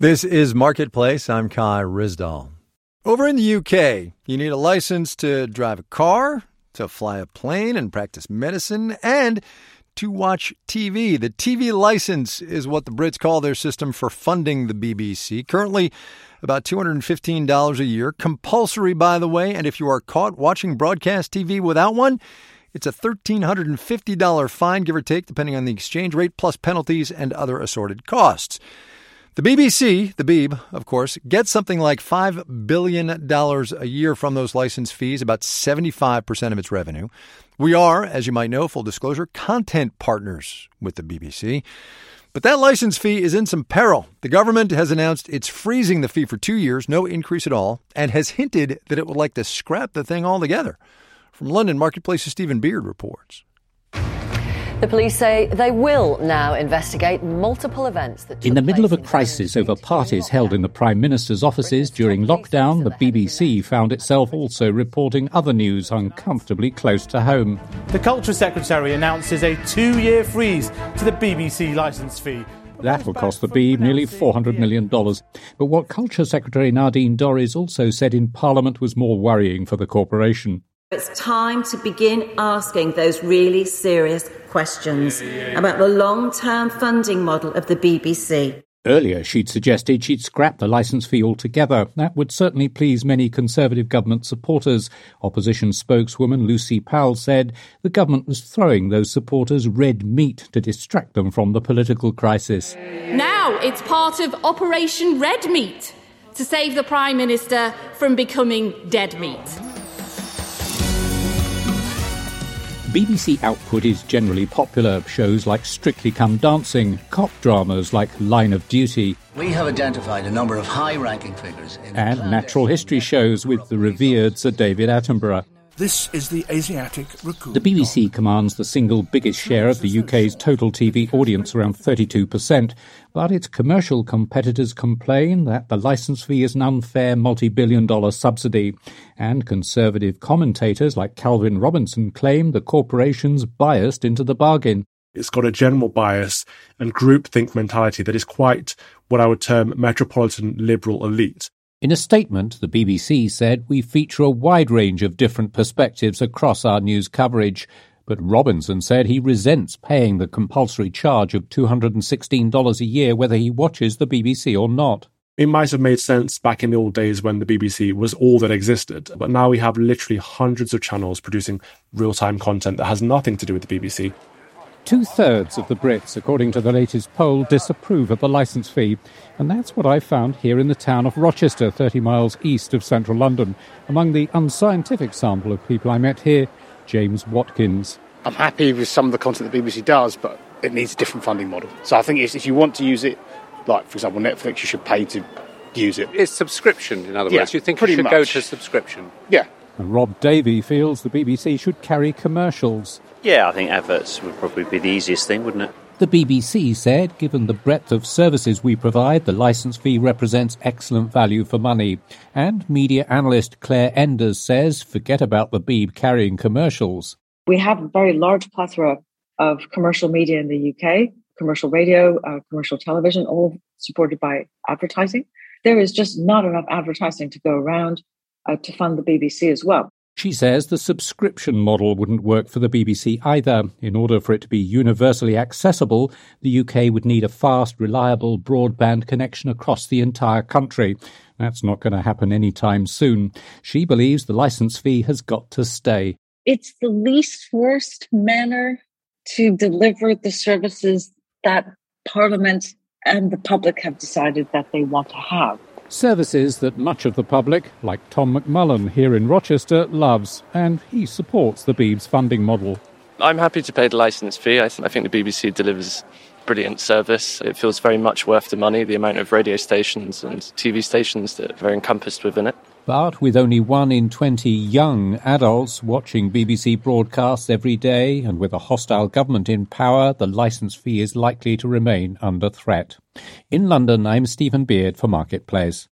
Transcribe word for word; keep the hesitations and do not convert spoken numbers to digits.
This is Marketplace. I'm Kai Rizdal. Over in the U K, you need a license to drive a car, to fly a plane and practice medicine, and to watch T V. The T V license is what the Brits call their system for funding the B B C. Currently, about two hundred fifteen dollars a year. Compulsory, by the way, and if you are caught watching broadcast T V without one, it's a one thousand three hundred fifty dollars fine, give or take, depending on the exchange rate, plus penalties and other assorted costs. The B B C, the Beeb, of course, gets something like five billion dollars a year from those license fees, about seventy-five percent of its revenue. We are, as you might know, full disclosure, content partners with the B B C. But that license fee is in some peril. The government has announced it's freezing the fee for two years, no increase at all, and has hinted that it would like to scrap the thing altogether. From London, Marketplace's Stephen Beard reports. The police say they will now investigate multiple events that took In the middle of a place in crisis over parties held in the Prime Minister's offices during lockdown, the B B C found itself also reporting other news uncomfortably close to home. The Culture Secretary announces a two-year freeze to the B B C licence fee. That will cost the Beeb nearly four hundred million dollars. But what Culture Secretary Nadine Dorries also said in Parliament was more worrying for the corporation. It's time to begin asking those really serious questions about the long-term funding model of the B B C. Earlier, she'd suggested she'd scrap the licence fee altogether. That would certainly please many Conservative government supporters. Opposition spokeswoman Lucy Powell said the government was throwing those supporters red meat to distract them from the political crisis. Now it's part of Operation Red Meat to save the Prime Minister from becoming dead meat. B B C output is generally popular. Shows like Strictly Come Dancing, cop dramas like Line of Duty. We have identified a number of high-ranking figures in and natural history shows with the revered Sir David Attenborough. This is the Asiatic raccoon. The B B C commands the single biggest share of the U K's total T V audience, around thirty-two percent, but its commercial competitors complain that the licence fee is an unfair multi-billion dollar subsidy, and Conservative commentators like Calvin Robinson claim the corporation's biased into the bargain. It's got a general bias and groupthink mentality that is quite what I would term metropolitan liberal elite. In a statement, the B B C said, "We feature a wide range of different perspectives across our news coverage." But Robinson said he resents paying the compulsory charge of two hundred sixteen dollars a year whether he watches the B B C or not. It might have made sense back in the old days when the B B C was all that existed, but now we have literally hundreds of channels producing real-time content that has nothing to do with the B B C. Two-thirds of the Brits, according to the latest poll, disapprove of the licence fee. And that's what I found here in the town of Rochester, thirty miles east of central London. Among the unscientific sample of people I met here, James Watkins. I'm happy with some of the content the B B C does, but it needs a different funding model. So I think it's, if you want to use it, like, for example, Netflix, you should pay to use it. It's subscription, in other yeah, words. You think it should much. go to subscription? Yeah. And Rob Davey feels the B B C should carry commercials. Yeah, I think adverts would probably be the easiest thing, wouldn't it? The B B C said, given the breadth of services we provide, the licence fee represents excellent value for money. And media analyst Claire Enders says, forget about the Beeb carrying commercials. We have a very large plethora of commercial media in the U K, commercial radio, uh, commercial television, all supported by advertising. There is just not enough advertising to go around uh, to fund the B B C as well. She says the subscription model wouldn't work for the B B C either. In order for it to be universally accessible, the U K would need a fast, reliable broadband connection across the entire country. That's not going to happen anytime soon. She believes the licence fee has got to stay. It's the least worst manner to deliver the services that Parliament and the public have decided that they want to have. Services that much of the public, like Tom McMullen here in Rochester, loves, and he supports the Beeb's funding model. I'm happy to pay the licence fee. I, th- I think the B B C delivers brilliant service. It feels very much worth the money, the amount of radio stations and T V stations that are encompassed within it. But with only one in twenty young adults watching B B C broadcasts every day, and with a hostile government in power, the licence fee is likely to remain under threat. In London, I'm Stephen Beard for Marketplace.